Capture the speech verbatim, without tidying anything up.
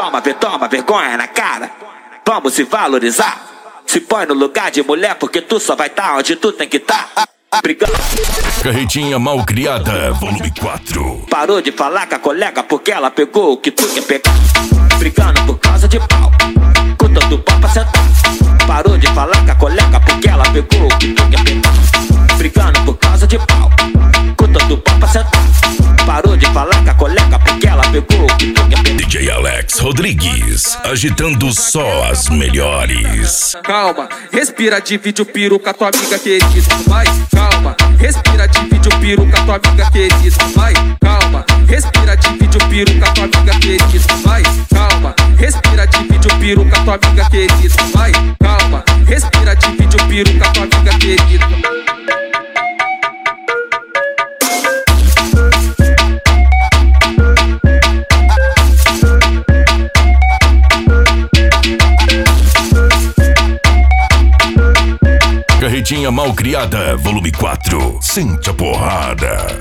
Toma, ve- toma vergonha na cara. Vamos se valorizar. Se põe no lugar de mulher, porque tu só vai tá onde tu tem que tá. Brigando. Carretinha Malcriada, volume quatro. Parou de falar com a colega porque ela pegou o que tu quer pegar. Brigando por causa de pau, com todo pau pra sentar. Parou de falar com a colega porque ela pegou o que tu quer pegar. Brigando por causa de pau, com todo pau pra sentar. Parou de falar com a colega porque ela pegou o que tu quer pegar. D J Alex Rodrigues, agitando só as melhores. Calma, respira, divide o piru com a tua amiga querida. Vai, calma, respira, divide o piru com a tua amiga querida. Vai, calma, respira, divide o piru com a tua amiga querida. Vai, calma, respira, divide o piru com a tua amiga querida. Vai, calma, respira, divide o piru com a tua amiga querida. Carretinha Malcriada, volume quatro. Sente a porrada.